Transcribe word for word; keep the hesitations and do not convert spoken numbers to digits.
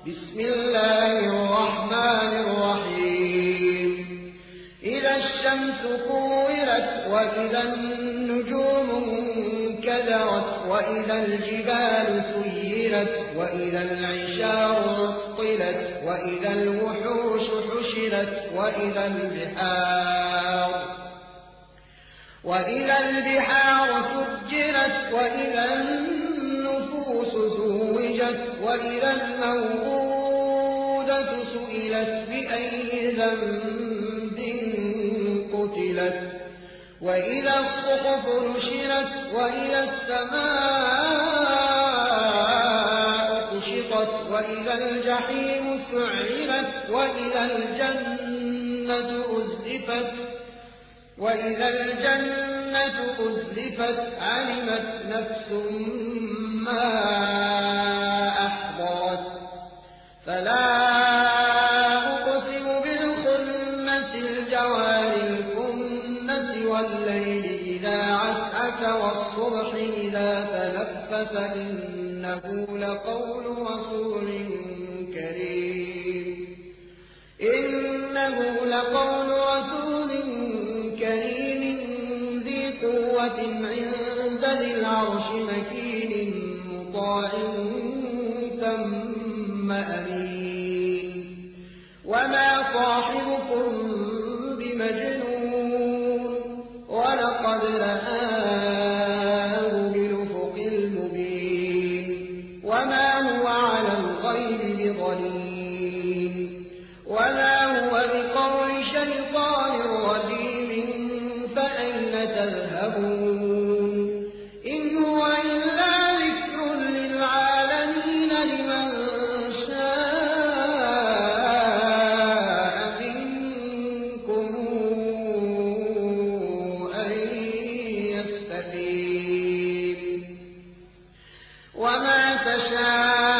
بسم الله الرحمن الرحيم إذا الشمس كورت وإذا النجوم انكدرت وإذا الجبال سيرت وإذا العشار عطلت وإذا الوحوش حشرت وإذا البحار وإذا البحار سجرت وإذا النفوس زوجت وإذا الموءودة سئلت بأي ذنب قتلت وإذا الصحف نشرت وإذا السماء كشطت وإذا الجحيم سعرت وإذا الجنة أزلفت وإذا الجنة أزلفت علمت نفس ما أحضرت فلا أقسم بالخنس الجوار الكنس والليل إذا عسعس والصبح إذا تنفس إنه لقول رسول كريم إنه لقول رسول كريم ذي قوة عند ذي العرش مكين مطاع ثم أمين وما صاحبكم بمجنون ولقد رآه بالأفق المبين وما هو على الغيب بضنين وما هو بقول شيطان رجيم فأين تذهبون إن هو إلا ذكر للعالمين لمن شاء منكم أن يستقيم وما تشاءون